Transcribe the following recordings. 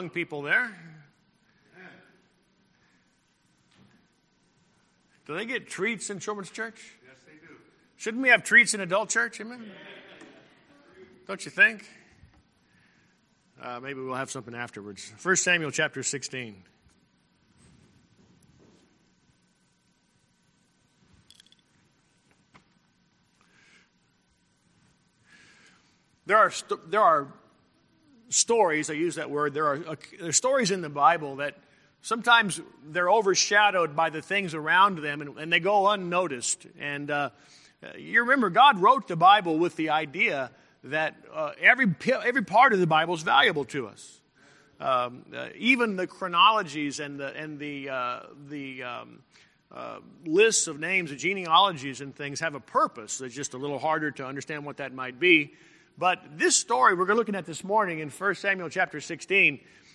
Young people there. Do they get treats in children's church? Yes, they do. Shouldn't we have treats in adult church? Amen? Don't you think? Maybe we'll have something afterwards. 1 Samuel chapter 16. There are stories, I use that word, there are stories in the Bible that sometimes they're overshadowed by the things around them and they go unnoticed. And you remember, God wrote the Bible with the idea that every part of the Bible is valuable to us. Even the chronologies and the lists of names, the genealogies and things have a purpose. It's just a little harder to understand what that might be. But this story we're looking at this morning in 1 Samuel chapter 16,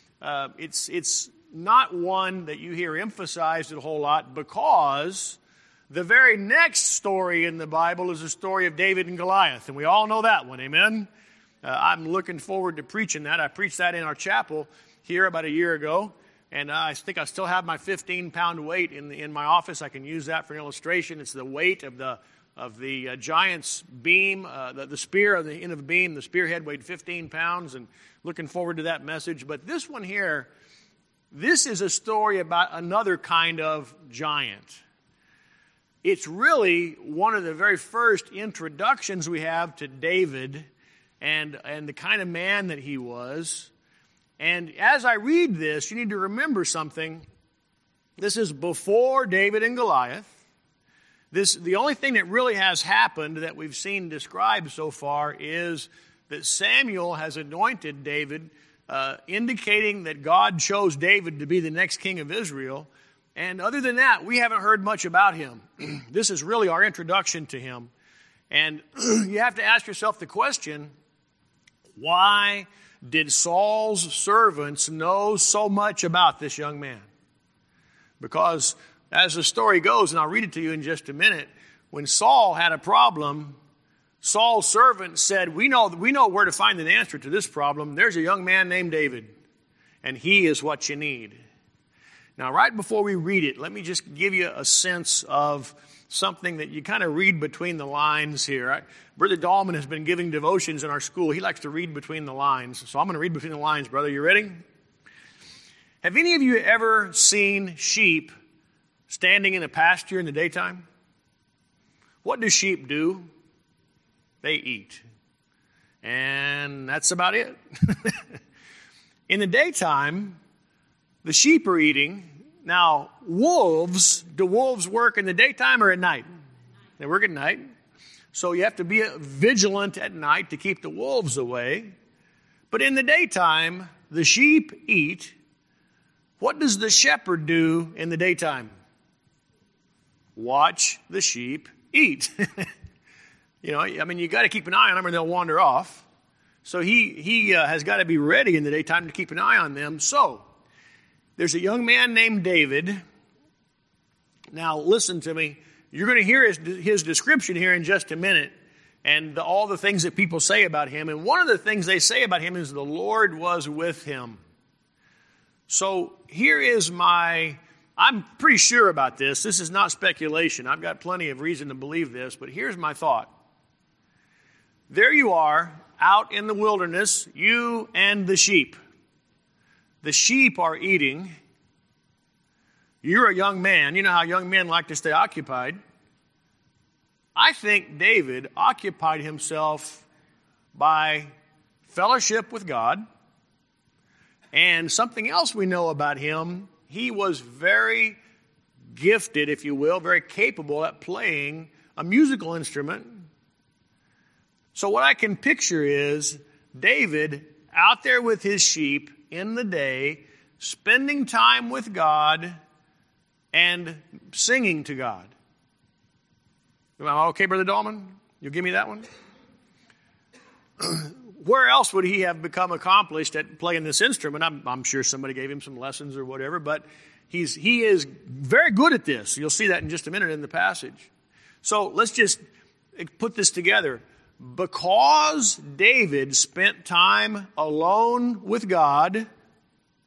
it's not one that you hear emphasized a whole lot, because the very next story in the Bible is the story of David and Goliath, and we all know that one, amen? I'm looking forward to preaching that. I preached that in our chapel here about a year ago, and I think I still have my 15-pound weight in my office. I can use that for an illustration. It's the weight of the giant's beam, the spear of the end of the beam. The spearhead weighed 15 pounds, and looking forward to that message. But this one here, this is a story about another kind of giant. It's really one of the very first introductions we have to David and the kind of man that he was. And as I read this, you need to remember something. This is before David and Goliath. The only thing that really has happened that we've seen described so far is that Samuel has anointed David, indicating that God chose David to be the next king of Israel. And other than that, we haven't heard much about him. This is really our introduction to him. And you have to ask yourself the question, why did Saul's servants know so much about this young man? Because as the story goes, and I'll read it to you in just a minute, when Saul had a problem, Saul's servants said, we know where to find an answer to this problem. There's a young man named David, and he is what you need. Now, right before we read it, let me just give you a sense of something that you kind of read between the lines here. Brother Dahlman has been giving devotions in our school. He likes to read between the lines. So I'm going to read between the lines, brother. You ready? Have any of you ever seen sheep standing in a pasture in the daytime? What do sheep do? They eat. And that's about it. In the daytime, the sheep are eating. Now, do wolves work in the daytime or at night? They work at night. So you have to be vigilant at night to keep the wolves away. But in the daytime, the sheep eat. What does the shepherd do in the daytime? Watch the sheep eat. You got to keep an eye on them or they'll wander off. So he has got to be ready in the daytime to keep an eye on them. So there's a young man named David. Now listen to me. You're going to hear his description here in just a minute, and all the things that people say about him. And one of the things they say about him is the Lord was with him. So here is I'm pretty sure about this. This is not speculation. I've got plenty of reason to believe this, but here's my thought. There you are, out in the wilderness, you and the sheep. The sheep are eating. You're a young man. You know how young men like to stay occupied. I think David occupied himself by fellowship with God. And something else we know about him, he was very gifted, if you will, very capable at playing a musical instrument. So what I can picture is David out there with his sheep in the day, spending time with God and singing to God. Okay, Brother Dahlman? You'll give me that one? Where else would he have become accomplished at playing this instrument? I'm sure somebody gave him some lessons or whatever, but he is very good at this. You'll see that in just a minute in the passage. So let's just put this together. Because David spent time alone with God,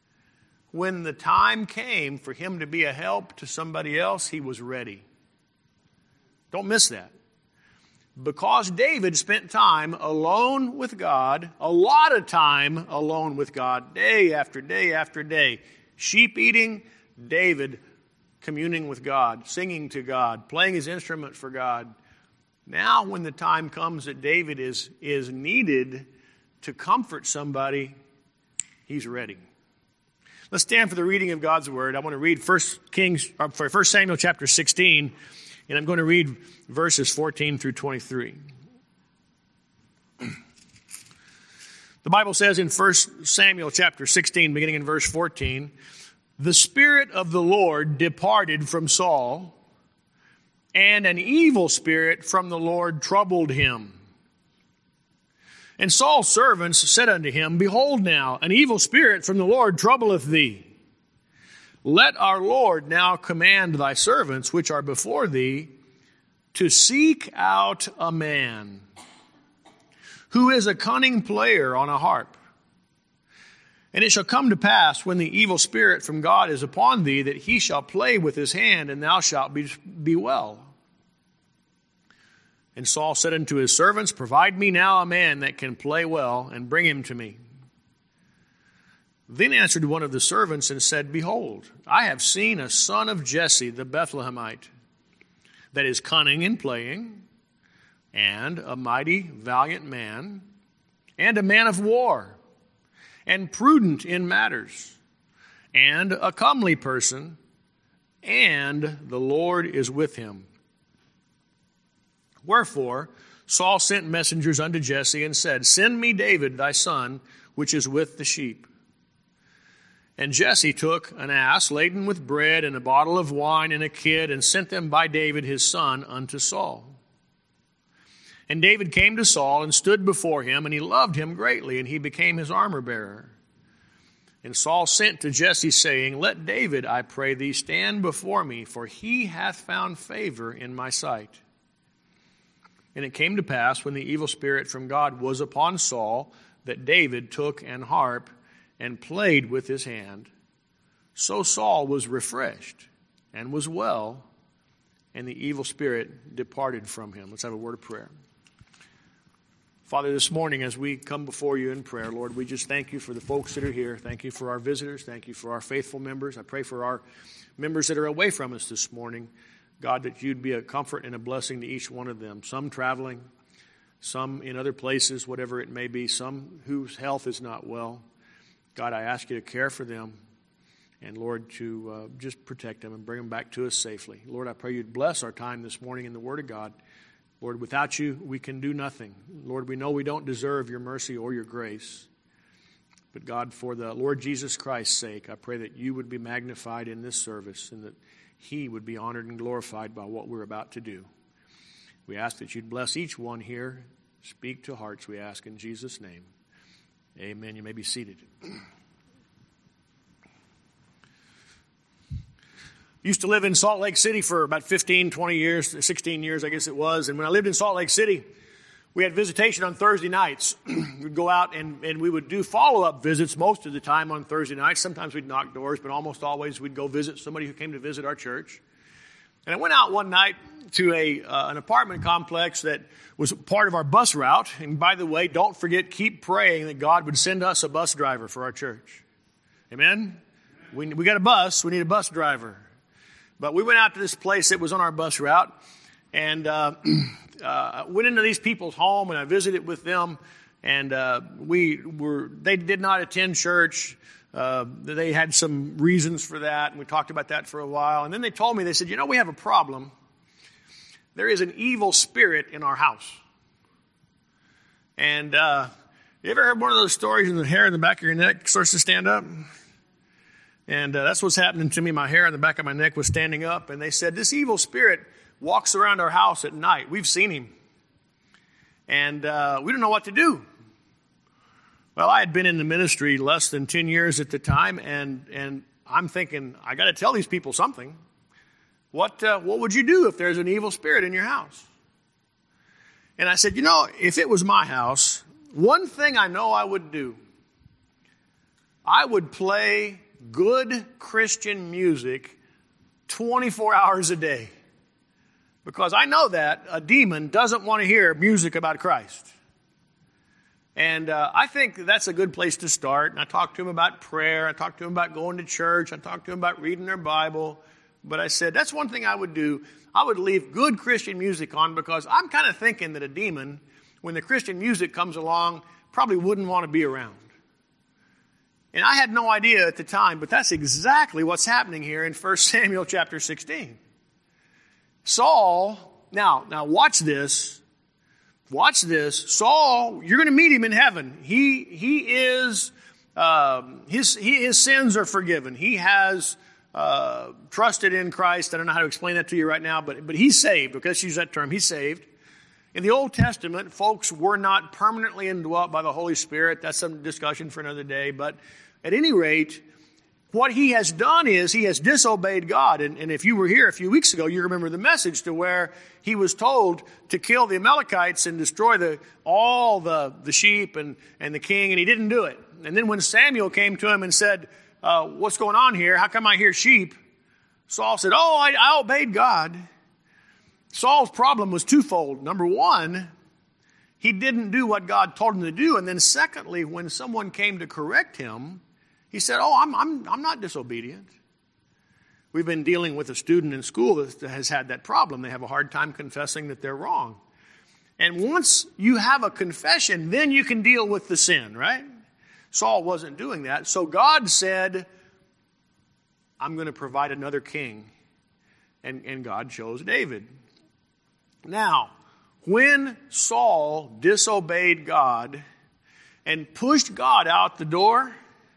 when the time came for him to be a help to somebody else, he was ready. Don't miss that. Because David spent time alone with God, a lot of time alone with God, day after day after day. Sheep eating, David communing with God, singing to God, playing his instrument for God. Now when the time comes that David is needed to comfort somebody, he's ready. Let's stand for the reading of God's word. I want to read 1 Samuel chapter 16, and I'm going to read verses 14 through 23. The Bible says in 1 Samuel chapter 16, beginning in verse 14, the Spirit of the Lord departed from Saul, and an evil spirit from the Lord troubled him. And Saul's servants said unto him, Behold now, an evil spirit from the Lord troubleth thee. Let our Lord now command thy servants, which are before thee, to seek out a man who is a cunning player on a harp. And it shall come to pass, when the evil spirit from God is upon thee, that he shall play with his hand, and thou shalt be well. And Saul said unto his servants, Provide me now a man that can play well, and bring him to me. Then answered one of the servants and said, Behold, I have seen a son of Jesse the Bethlehemite, that is cunning in playing, and a mighty valiant man, and a man of war, and prudent in matters, and a comely person, and the Lord is with him. Wherefore Saul sent messengers unto Jesse and said, Send me David thy son, which is with the sheep. And Jesse took an ass laden with bread and a bottle of wine and a kid, and sent them by David his son unto Saul. And David came to Saul and stood before him, and he loved him greatly, and he became his armor-bearer. And Saul sent to Jesse, saying, Let David, I pray thee, stand before me, for he hath found favor in my sight. And it came to pass, when the evil spirit from God was upon Saul, that David took an harp and played with his hand. So Saul was refreshed and was well, and the evil spirit departed from him. Let's have a word of prayer. Father, this morning as we come before you in prayer, Lord, we just thank you for the folks that are here. Thank you for our visitors. Thank you for our faithful members. I pray for our members that are away from us this morning, God, that you'd be a comfort and a blessing to each one of them. Some traveling, some in other places, whatever it may be, some whose health is not well. God, I ask you to care for them and, Lord, to just protect them and bring them back to us safely. Lord, I pray you'd bless our time this morning in the Word of God. Lord, without you, we can do nothing. Lord, we know we don't deserve your mercy or your grace. But God, for the Lord Jesus Christ's sake, I pray that you would be magnified in this service and that he would be honored and glorified by what we're about to do. We ask that you'd bless each one here. Speak to hearts, we ask in Jesus' name. Amen. You may be seated. Used to live in Salt Lake City for about 15, 20 years, 16 years, I guess it was. And when I lived in Salt Lake City, we had visitation on Thursday nights. We'd go out and we would do follow-up visits most of the time on Thursday nights. Sometimes we'd knock doors, but almost always we'd go visit somebody who came to visit our church. And I went out one night to an apartment complex that was part of our bus route. And by the way, don't forget, keep praying that God would send us a bus driver for our church. Amen? We got a bus. We need a bus driver. But we went out to this place that was on our bus route and went into these people's home, and I visited with them. And they did not attend church. They had some reasons for that, and we talked about that for a while. And then they told me, they said, we have a problem. There is an evil spirit in our house. And you ever heard one of those stories and the hair in the back of your neck starts to stand up? And that's what's happening to me. My hair on the back of my neck was standing up. And they said, this evil spirit walks around our house at night. We've seen him. And we don't know what to do. Well, I had been in the ministry less than 10 years at the time. And I'm thinking, I got to tell these people something. What would you do if there's an evil spirit in your house? And I said, if it was my house, one thing I know I would do, I would play good Christian music 24 hours a day. Because I know that a demon doesn't want to hear music about Christ. And I think that's a good place to start. And I talked to him about prayer. I talked to him about going to church. I talked to him about reading their Bible. But I said, that's one thing I would do. I would leave good Christian music on, because I'm kind of thinking that a demon, when the Christian music comes along, probably wouldn't want to be around. And I had no idea at the time, but that's exactly what's happening here in 1 Samuel chapter 16. Saul, now watch this. Watch this. Saul, you're going to meet him in heaven. He is, his sins are forgiven. He has trusted in Christ. I don't know how to explain that to you right now, but he's saved. Okay, let's use that term. He's saved. In the Old Testament, folks were not permanently indwelt by the Holy Spirit. That's some discussion for another day. But at any rate, what he has done is he has disobeyed God. And if you were here a few weeks ago, you remember the message to where he was told to kill the Amalekites and destroy all the sheep and the king, and he didn't do it. And then when Samuel came to him and said, what's going on here? How come I hear sheep? Saul said, I obeyed God. Saul's problem was twofold. Number one, he didn't do what God told him to do. And then secondly, when someone came to correct him, he said, I'm not disobedient. We've been dealing with a student in school that has had that problem. They have a hard time confessing that they're wrong. And once you have a confession, then you can deal with the sin, right? Saul wasn't doing that. So God said, I'm going to provide another king. And God chose David. Now, when Saul disobeyed God and pushed God out the door,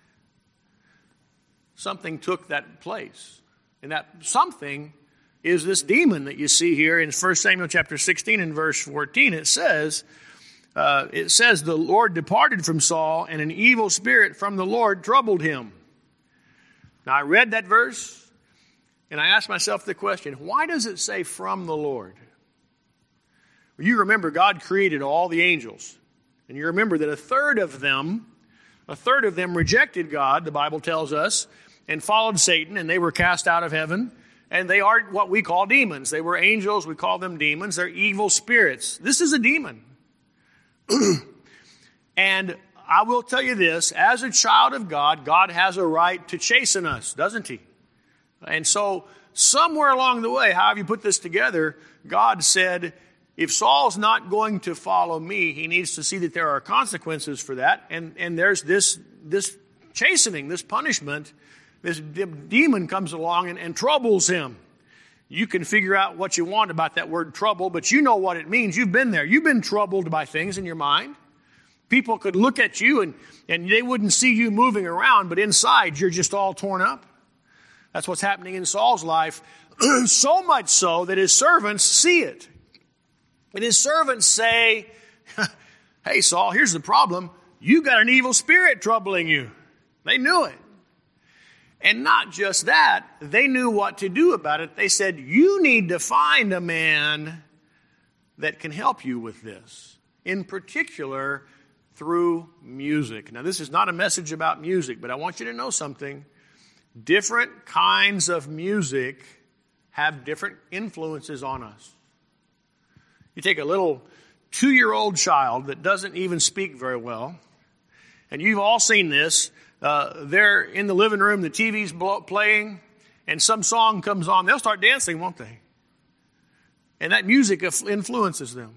something took that place. And that something is this demon that you see here in 1 Samuel chapter 16 and verse 14. It says, the Lord departed from Saul, and an evil spirit from the Lord troubled him. Now, I read that verse, and I asked myself the question, why does it say from the Lord? Well, you remember God created all the angels. And you remember that a third of them rejected God, the Bible tells us, and followed Satan, and they were cast out of heaven. And they are what we call demons. They were angels. We call them demons. They're evil spirits. This is a demon. And I will tell you this, as a child of God, God has a right to chasten us, doesn't he? And so somewhere along the way, however you put this together, God said, if Saul's not going to follow me, he needs to see that there are consequences for that. And there's this chastening, this punishment. This demon comes along and troubles him. You can figure out what you want about that word trouble, but you know what it means. You've been there. You've been troubled by things in your mind. People could look at you and they wouldn't see you moving around, but inside you're just all torn up. That's what's happening in Saul's life. So much so that his servants see it. And his servants say, hey, Saul, here's the problem. You got an evil spirit troubling you. They knew it. And not just that, they knew what to do about it. They said, you need to find a man that can help you with this. In particular, through music. Now, this is not a message about music, but I want you to know something. Different kinds of music have different influences on us. You take a little 2-year-old child that doesn't even speak very well, and you've all seen this. They're in the living room, the TV's playing, and some song comes on. They'll start dancing, won't they? And that music influences them.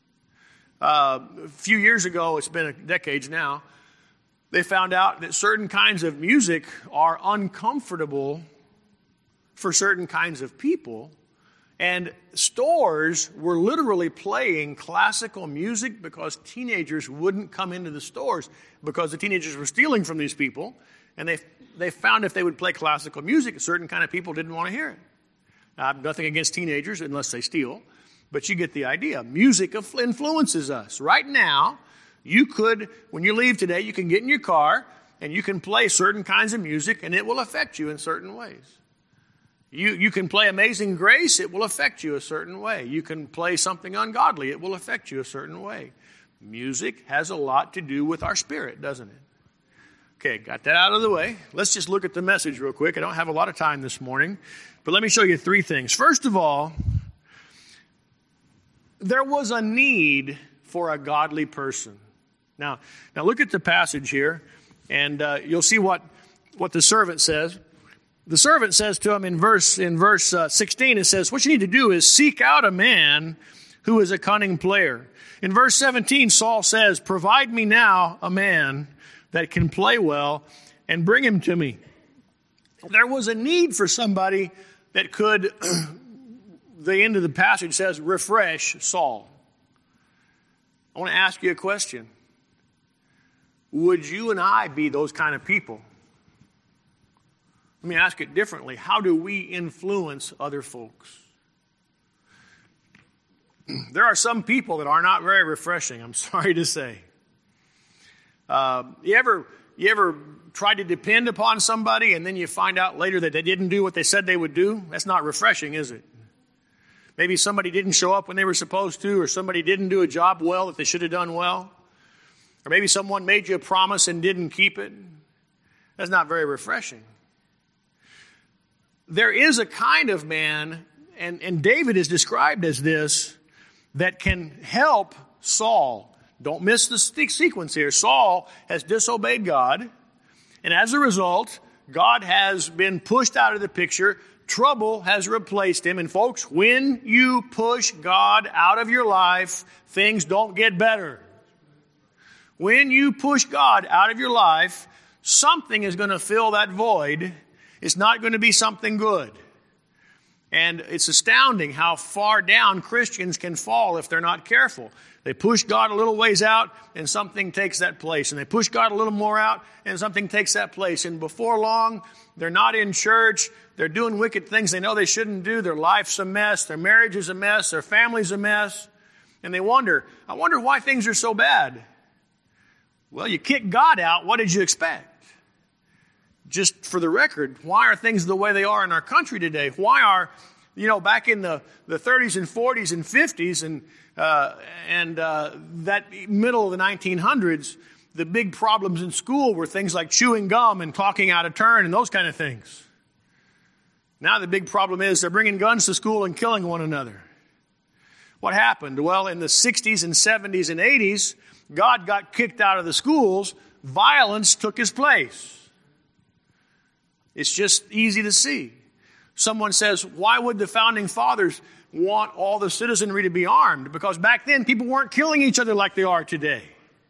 A few years ago, it's been decades now, they found out that certain kinds of music are uncomfortable for certain kinds of people. And stores were literally playing classical music because teenagers wouldn't come into the stores because the teenagers were stealing from these people. And they found if they would play classical music, a certain kind of people didn't want to hear it. Now, I have nothing against teenagers unless they steal, but you get the idea. Music influences us. Right now, you could, when you leave today, you can get in your car and you can play certain kinds of music and it will affect you in certain ways. You can play Amazing Grace, it will affect you a certain way. You can play something ungodly, it will affect you a certain way. Music has a lot to do with our spirit, doesn't it? Okay, got that out of the way. Let's just look at the message real quick. I don't have a lot of time this morning, but let me show you three things. First of all, there was a need for a godly person. Now look at the passage here, and you'll see what the servant says. The servant says to him in verse 16, it says, what you need to do is seek out a man who is a cunning player. In verse 17, Saul says, provide me now a man that can play well and bring him to me. There was a need for somebody that could, the end of the passage says, refresh Saul. I want to ask you a question. Would you and I be those kind of people? Let me ask it differently. How do we influence other folks? There are some people that are not very refreshing, I'm sorry to say. You ever tried to depend upon somebody and then you find out later that they didn't do what they said they would do? That's not refreshing, is it? Maybe somebody didn't show up when they were supposed to, or somebody didn't do a job well that they should have done well. Or maybe someone made you a promise and didn't keep it. That's not very refreshing. There is a kind of man, and David is described as this, that can help Saul. Don't miss the sequence here. Saul has disobeyed God, and as a result, God has been pushed out of the picture. Trouble has replaced him. And folks, when you push God out of your life, things don't get better. When you push God out of your life, something is going to fill that void. It's not going to be something good. And it's astounding how far down Christians can fall if they're not careful. They push God a little ways out and something takes that place. And they push God a little more out and something takes that place. And before long, they're not in church. They're doing wicked things they know they shouldn't do. Their life's a mess. Their marriage is a mess. Their family's a mess. And they wonder, I wonder why things are so bad. Well, you kick God out. What did you expect? Just for the record, why are things the way they are in our country today? Why are, back in the 30s and 40s and 50s and that middle of the 1900s, the big problems in school were things like chewing gum and talking out of turn and those kind of things. Now the big problem is they're bringing guns to school and killing one another. What happened? Well, in the 60s and 70s and 80s, God got kicked out of the schools. Violence took his place. It's just easy to see. Someone says, why would the founding fathers want all the citizenry to be armed? Because back then, people weren't killing each other like they are today.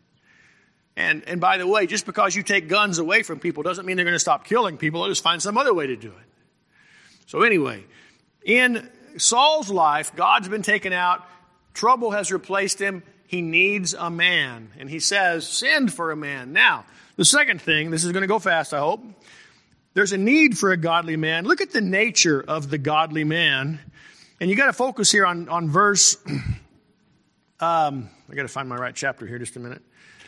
And by the way, just because you take guns away from people doesn't mean they're going to stop killing people. They'll just find some other way to do it. So anyway, in Saul's life, God's been taken out. Trouble has replaced him. He needs a man. And he says, send for a man. Now, the second thing, this is going to go fast, I hope. There's a need for a godly man. Look at the nature of the godly man. And you got to focus here on verse, I got to find my right chapter here just a minute.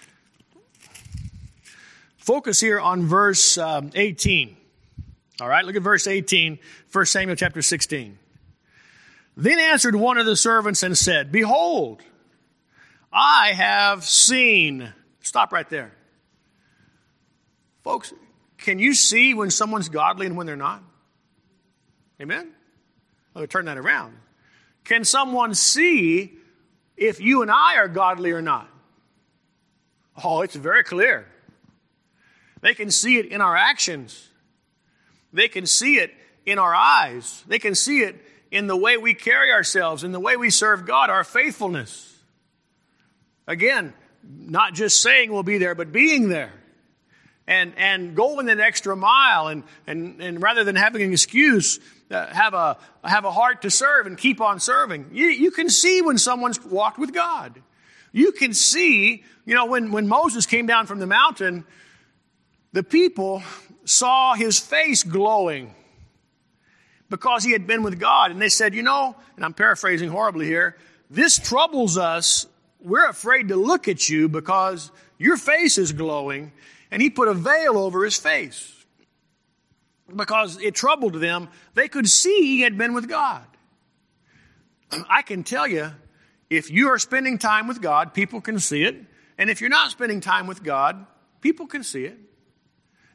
Focus here on verse 18. All right, look at verse 18, 1 Samuel chapter 16. Then answered one of the servants and said, behold, I have seen. Stop right there. Folks, can you see when someone's godly and when they're not? Amen? Let me turn that around. Can someone see if you and I are godly or not? Oh, it's very clear. They can see it in our actions. They can see it in our eyes. They can see it in the way we carry ourselves, in the way we serve God, our faithfulness. Again, not just saying we'll be there, but being there. And going that extra mile and rather than having an excuse, have a heart to serve and keep on serving. You can see when someone's walked with God. You can see, when Moses came down from the mountain, the people saw his face glowing because he had been with God. And they said, and I'm paraphrasing horribly here, this troubles us. We're afraid to look at you because your face is glowing. And he put a veil over his face because it troubled them. They could see he had been with God. I can tell you, if you are spending time with God, people can see it. And if you're not spending time with God, people can see it.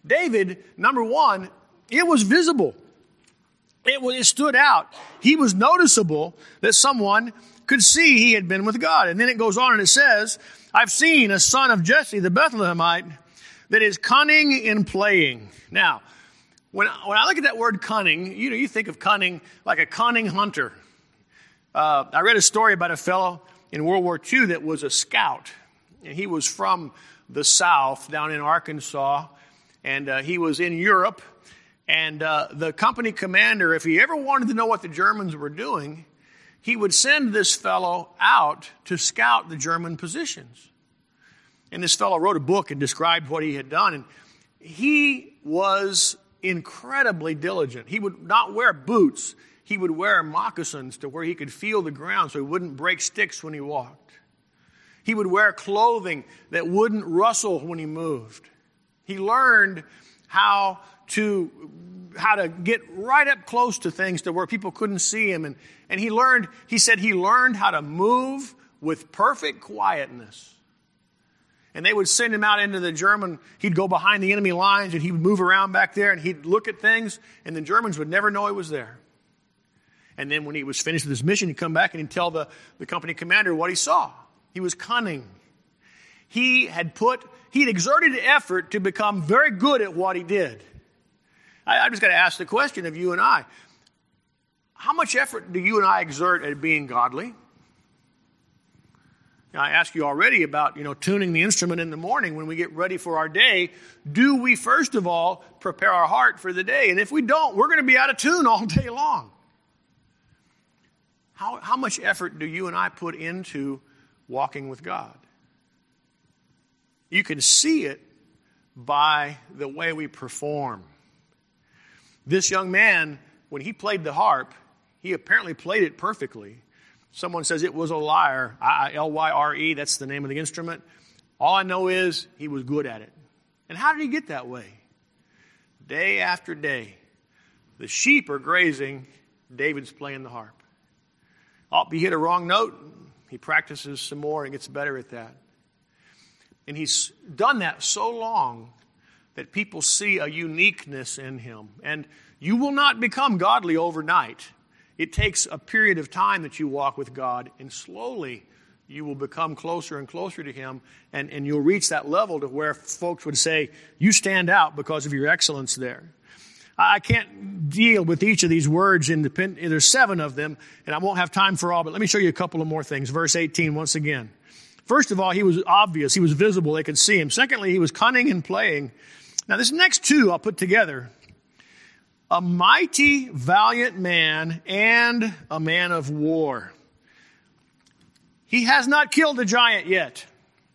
David, number one, it was visible. It stood out. He was noticeable that someone could see he had been with God. And then it goes on and it says, I've seen a son of Jesse, the Bethlehemite, that is cunning in playing. Now, when I look at that word cunning, you think of cunning like a cunning hunter. I read a story about a fellow in World War II that was a scout. And he was from the South, down in Arkansas. And he was in Europe. And the company commander, if he ever wanted to know what the Germans were doing, he would send this fellow out to scout the German positions. And this fellow wrote a book and described what he had done. And he was incredibly diligent. He would not wear boots. He would wear moccasins to where he could feel the ground so he wouldn't break sticks when he walked. He would wear clothing that wouldn't rustle when he moved. He learned how to get right up close to things to where people couldn't see him. And he said he learned how to move with perfect quietness. And they would send him out into the German, he'd go behind the enemy lines and he would move around back there and he'd look at things and the Germans would never know he was there. And then when he was finished with his mission, he'd come back and he'd tell the company commander what he saw. He was cunning. He'd exerted effort to become very good at what he did. I just got to ask the question of you and I. How much effort do you and I exert at being godly? Now, I asked you already about, tuning the instrument in the morning when we get ready for our day. Do we, first of all, prepare our heart for the day? And if we don't, we're going to be out of tune all day long. How much effort do you and I put into walking with God? You can see it by the way we perform. This young man, when he played the harp, he apparently played it perfectly. Someone says it was a lyre, L-Y-R-E, that's the name of the instrument. All I know is he was good at it. And how did he get that way? Day after day, the sheep are grazing, David's playing the harp. He hit a wrong note, he practices some more and gets better at that. And he's done that so long that people see a uniqueness in him. And you will not become godly overnight. It takes a period of time that you walk with God, and slowly you will become closer and closer to Him, and you'll reach that level to where folks would say, you stand out because of your excellence there. I can't deal with each of these words independently. There's 7 of them, and I won't have time for all, but let me show you a couple of more things. Verse 18, once again. First of all, he was obvious. He was visible. They could see him. Secondly, he was cunning in playing. Now, this next 2 I'll put together. A mighty, valiant man and a man of war. He has not killed a giant yet.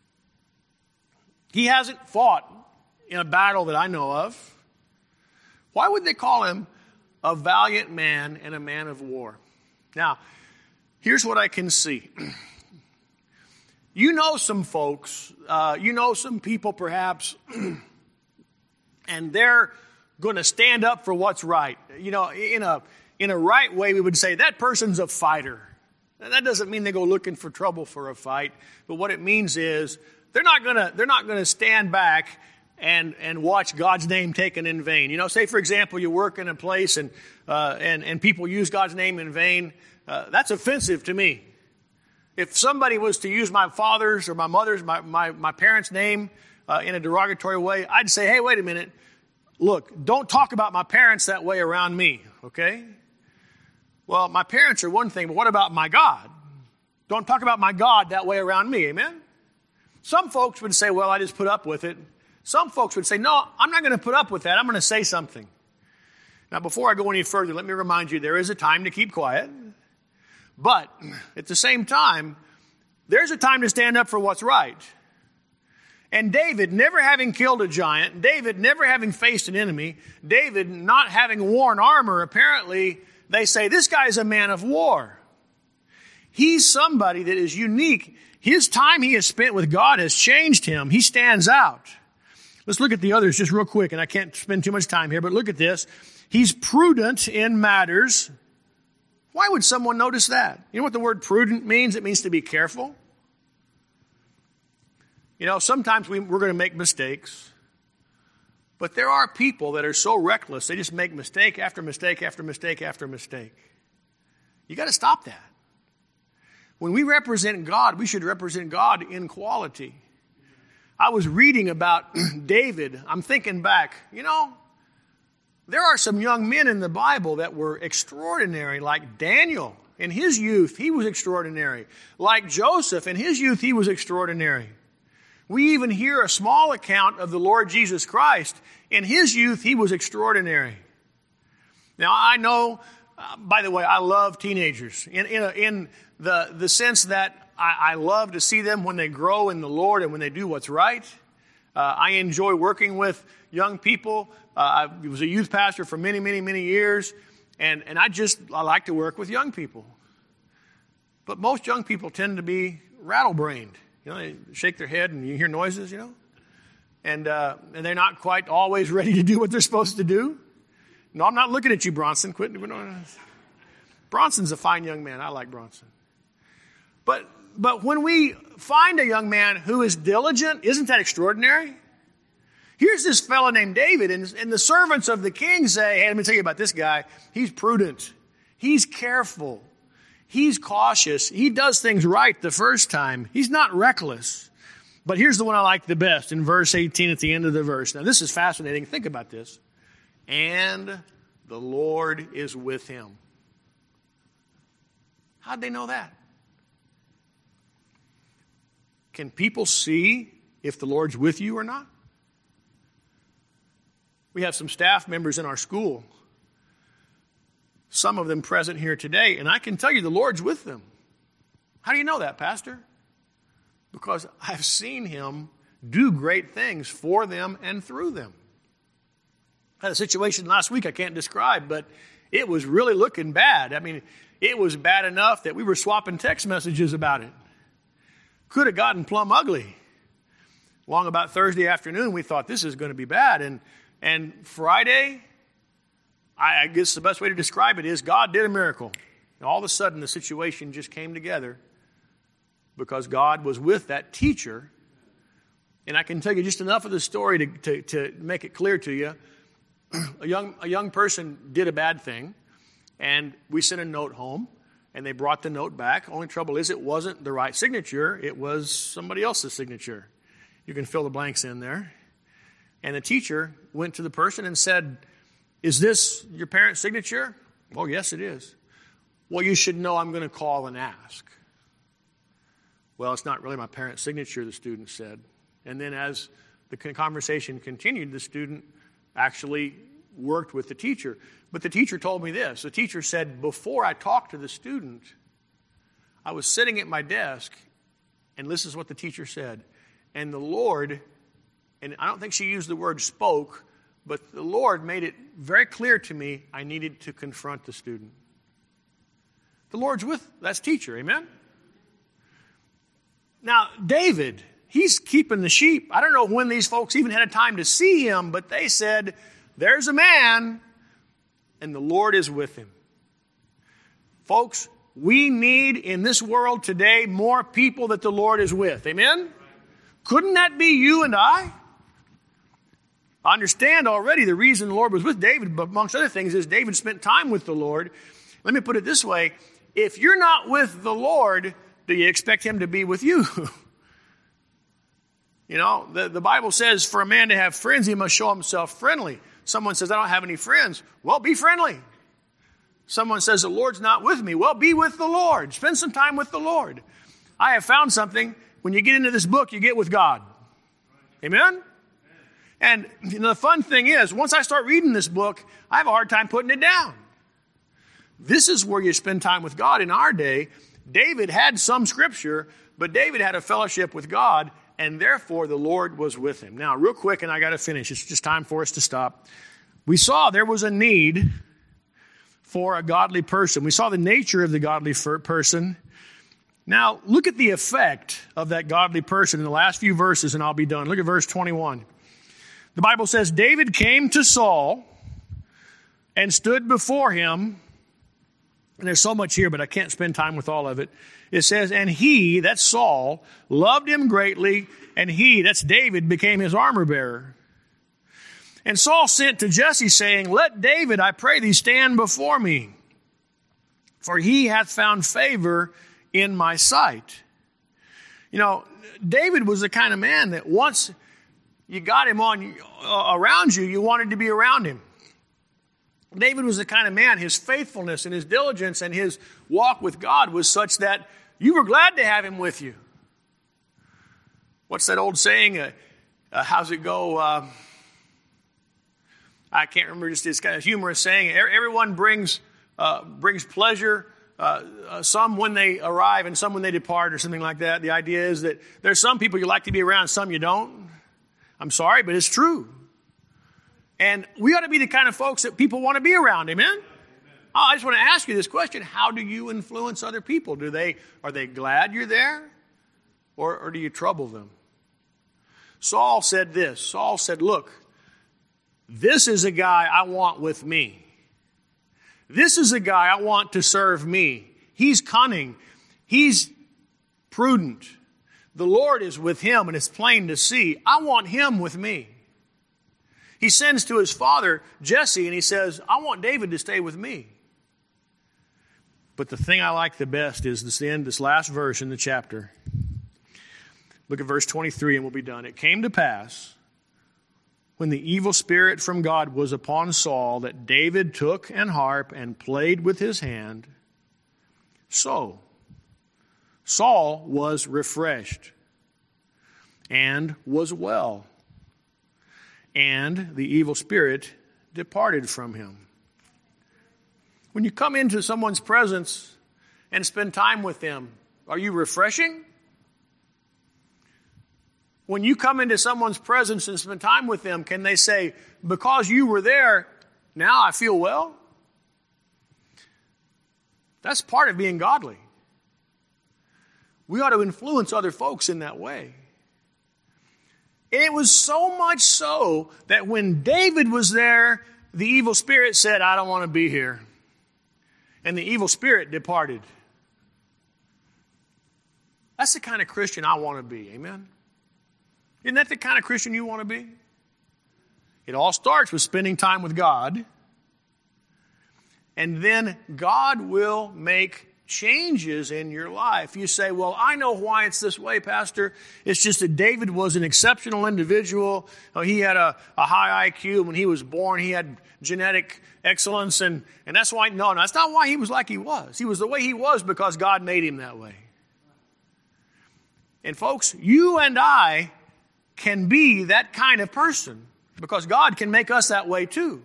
He hasn't fought in a battle that I know of. Why would they call him a valiant man and a man of war? Now, here's what I can see. You know some folks, some people perhaps, and they're going to stand up for what's right. In a right way, we would say that person's a fighter. Now, that doesn't mean they go looking for trouble for a fight, but what it means is they're not going to stand back and watch God's name taken in vain. Say for example, you work in a place and people use God's name in vain. That's offensive to me. If somebody was to use my father's or my mother's, my parents' name in a derogatory way, I'd say, hey, wait a minute. Look, don't talk about my parents that way around me, okay? Well, my parents are one thing, but what about my God? Don't talk about my God that way around me, amen? Some folks would say, well, I just put up with it. Some folks would say, no, I'm not going to put up with that. I'm going to say something. Now, before I go any further, let me remind you, there is a time to keep quiet. But at the same time, there's a time to stand up for what's right. And David, never having killed a giant, David never having faced an enemy, David not having worn armor, apparently, they say, this guy's a man of war. He's somebody that is unique. His time he has spent with God has changed him. He stands out. Let's look at the others just real quick, and I can't spend too much time here, but look at this. He's prudent in matters. Why would someone notice that? You know what the word prudent means? It means to be careful. Sometimes we're going to make mistakes. But there are people that are so reckless, they just make mistake after mistake after mistake after mistake. You got to stop that. When we represent God, we should represent God in quality. I was reading about David. I'm thinking back, there are some young men in the Bible that were extraordinary, like Daniel. In his youth, he was extraordinary. Like Joseph, in his youth, he was extraordinary. We even hear a small account of the Lord Jesus Christ. In his youth, he was extraordinary. Now, I know, by the way, I love teenagers in the sense that I love to see them when they grow in the Lord and when they do what's right. I enjoy working with young people. I was a youth pastor for many, many, many years. And I like to work with young people. But most young people tend to be rattle-brained. They shake their head and you hear noises, And they're not quite always ready to do what they're supposed to do. No, I'm not looking at you, Bronson. Quit. Bronson's a fine young man. I like Bronson. But when we find a young man who is diligent, isn't that extraordinary? Here's this fellow named David, and the servants of the king say, hey, let me tell you about this guy. He's prudent. He's careful. He's cautious. He does things right the first time. He's not reckless. But here's the one I like the best in verse 18 at the end of the verse. Now, this is fascinating. Think about this. And the Lord is with him. How'd they know that? Can people see if the Lord's with you or not? We have some staff members in our school, some of them present here today, and I can tell you the Lord's with them. How do you know that, Pastor? Because I've seen him do great things for them and through them. I had a situation last week I can't describe, but it was really looking bad. I mean, it was bad enough that we were swapping text messages about it. Could have gotten plumb ugly. Along about Thursday afternoon, we thought this is going to be bad. And Friday, I guess the best way to describe it is God did a miracle. And all of a sudden, the situation just came together because God was with that teacher. And I can tell you just enough of the story to make it clear to you. A young person did a bad thing, and we sent a note home, and they brought the note back. Only trouble is it wasn't the right signature. It was somebody else's signature. You can fill the blanks in there. And the teacher went to the person and said, is this your parent's signature? Oh, yes, it is. Well, you should know I'm going to call and ask. Well, it's not really my parent's signature, the student said. And then as the conversation continued, the student actually worked with the teacher. But the teacher told me this. The teacher said, before I talked to the student, I was sitting at my desk, and this is what the teacher said. And the Lord, and I don't think she used the word spoke, but the Lord made it very clear to me I needed to confront the student. The Lord's with that teacher, amen? Now, David, he's keeping the sheep. I don't know when these folks even had a time to see him, but they said, there's a man, and the Lord is with him. Folks, we need in this world today more people that the Lord is with, amen? Couldn't that be you and I? I understand already the reason the Lord was with David, but amongst other things, is David spent time with the Lord. Let me put it this way. If you're not with the Lord, do you expect him to be with you? You know, the Bible says for a man to have friends, he must show himself friendly. Someone says, I don't have any friends. Well, be friendly. Someone says, the Lord's not with me. Well, be with the Lord. Spend some time with the Lord. I have found something. When you get into this book, you get with God. Amen? And you know, the fun thing is, once I start reading this book, I have a hard time putting it down. This is where you spend time with God in our day. David had some scripture, but David had a fellowship with God, and therefore the Lord was with him. Now, real quick, and I got to finish. It's just time for us to stop. We saw there was a need for a godly person. We saw the nature of the godly person. Now, look at the effect of that godly person in the last few verses, and I'll be done. Look at verse 21. The Bible says, David came to Saul and stood before him. And there's so much here, but I can't spend time with all of it. It says, and he, that's Saul, loved him greatly, and he, that's David, became his armor bearer. And Saul sent to Jesse, saying, Let David, I pray thee, stand before me, for he hath found favor in my sight. You know, David was the kind of man that once you got him around you, you wanted to be around him. David was the kind of man, his faithfulness and his diligence and his walk with God was such that you were glad to have him with you. What's that old saying? How's it go? I can't remember, just this kind of humorous saying. Everyone brings pleasure, some when they arrive and some when they depart or something like that. The idea is that there's some people you like to be around, some you don't. I'm sorry, but it's true. And we ought to be the kind of folks that people want to be around. Amen? Oh, I just want to ask you this question. How do you influence other people? Are they glad you're there? Or do you trouble them? Saul said this. Saul said, look, this is a guy I want with me. This is a guy I want to serve me. He's cunning. He's prudent. The Lord is with him, and it's plain to see. I want him with me. He sends to his father, Jesse, and he says, I want David to stay with me. But the thing I like the best is this last verse in the chapter. Look at verse 23 and we'll be done. It came to pass, when the evil spirit from God was upon Saul, that David took an harp and played with his hand. So Saul was refreshed and was well, and the evil spirit departed from him. When you come into someone's presence and spend time with them, are you refreshing? When you come into someone's presence and spend time with them, can they say, because you were there, now I feel well? That's part of being godly. We ought to influence other folks in that way. And it was so much so that when David was there, the evil spirit said, I don't want to be here. And the evil spirit departed. That's the kind of Christian I want to be. Amen? Isn't that the kind of Christian you want to be? It all starts with spending time with God. And then God will make changes in your life. You say, well, I know why it's this way, Pastor. It's just that David was an exceptional individual. He had a high IQ. When he was born, he had genetic excellence. And that's why, no, that's not why he was like he was. He was the way he was because God made him that way. And folks, you and I can be that kind of person because God can make us that way too.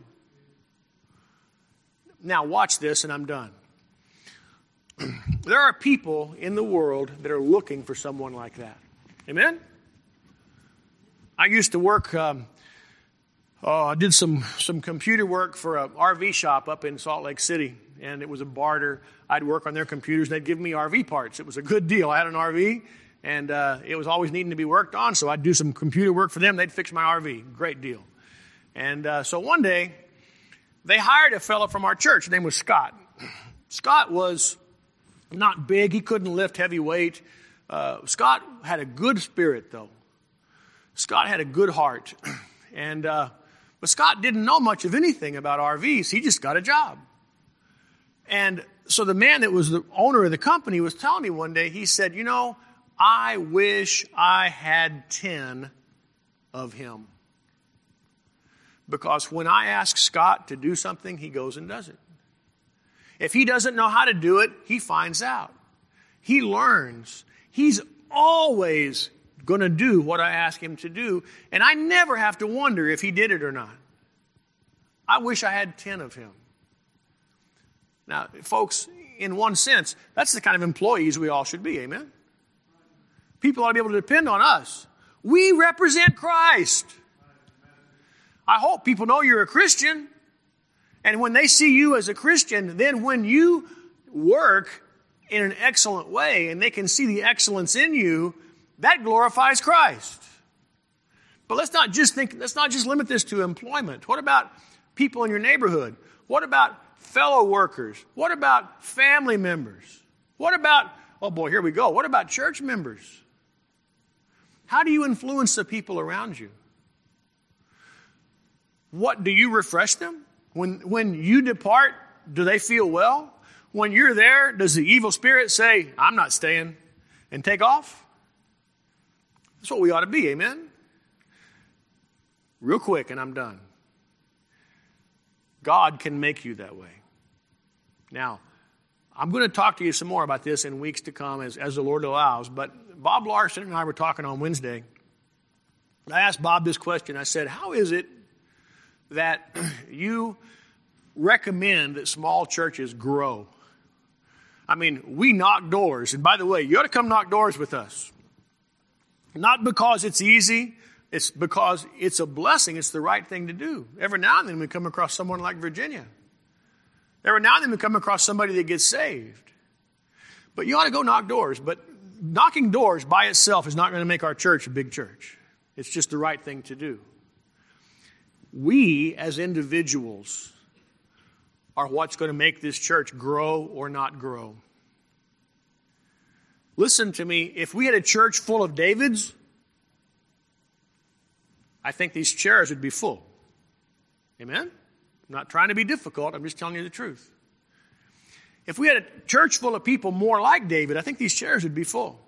Now watch this and I'm done. There are people in the world that are looking for someone like that. Amen? I used to work, I did some computer work for an RV shop up in Salt Lake City, and it was a barter. I'd work on their computers, and they'd give me RV parts. It was a good deal. I had an RV, and it was always needing to be worked on, so I'd do some computer work for them. They'd fix my RV. Great deal. And so one day, they hired a fellow from our church. His name was Scott. Scott was not big. He couldn't lift heavy weight. Scott had a good spirit, though. Scott had a good heart. But Scott didn't know much of anything about RVs. He just got a job. And so the man that was the owner of the company was telling me one day, he said, I wish I had 10 of him. Because when I ask Scott to do something, he goes and does it. If he doesn't know how to do it, he finds out. He learns. He's always going to do what I ask him to do, and I never have to wonder if he did it or not. I wish I had 10 of him. Now, folks, in one sense, that's the kind of employees we all should be, amen? People ought to be able to depend on us. We represent Christ. I hope people know you're a Christian. And when they see you as a Christian, then when you work in an excellent way and they can see the excellence in you, that glorifies Christ. But let's not just limit this to employment. What about people in your neighborhood? What about fellow workers? What about family members? What about, oh boy, here we go. What about church members? How do you influence the people around you? What, do you refresh them? When you depart, do they feel well? When you're there, does the evil spirit say, I'm not staying, and take off? That's what we ought to be, amen? Real quick, and I'm done. God can make you that way. Now, I'm going to talk to you some more about this in weeks to come as the Lord allows, but Bob Larson and I were talking on Wednesday. I asked Bob this question. I said, how is it that you recommend that small churches grow? I mean, we knock doors. And by the way, you ought to come knock doors with us. Not because it's easy. It's because it's a blessing. It's the right thing to do. Every now and then we come across someone like Virginia. Every now and then we come across somebody that gets saved. But you ought to go knock doors. But knocking doors by itself is not going to make our church a big church. It's just the right thing to do. We, as individuals, are what's going to make this church grow or not grow. Listen to me. If we had a church full of Davids, I think these chairs would be full. Amen? I'm not trying to be difficult. I'm just telling you the truth. If we had a church full of people more like David, I think these chairs would be full.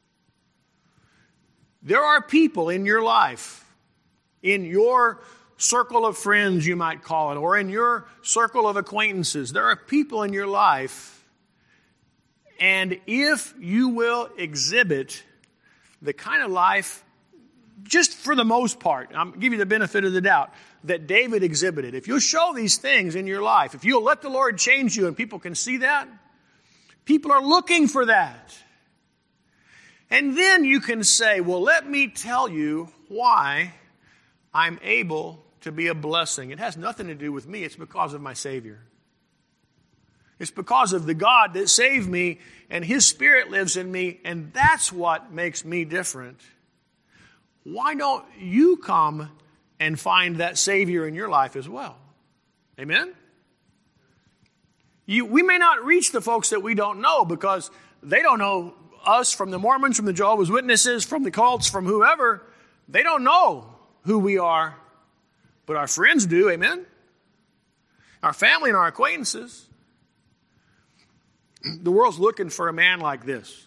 There are people in your life, in your circle of friends, you might call it, or in your circle of acquaintances. There are people in your life, and if you will exhibit the kind of life, just for the most part, I'll give you the benefit of the doubt, that David exhibited. If you'll show these things in your life, if you'll let the Lord change you and people can see that, people are looking for that. And then you can say, well, let me tell you why I'm able to be a blessing. It has nothing to do with me. It's because of my Savior. It's because of the God that saved me, and His Spirit lives in me, and that's what makes me different. Why don't you come and find that Savior in your life as well? Amen? We may not reach the folks that we don't know because they don't know us from the Mormons, from the Jehovah's Witnesses, from the cults, from whoever. They don't know who we are, but our friends do, amen? Our family and our acquaintances. The world's looking for a man like this.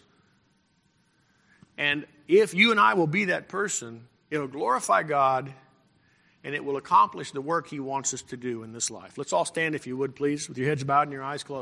And if you and I will be that person, it'll glorify God and it will accomplish the work He wants us to do in this life. Let's all stand, if you would, please, with your heads bowed and your eyes closed.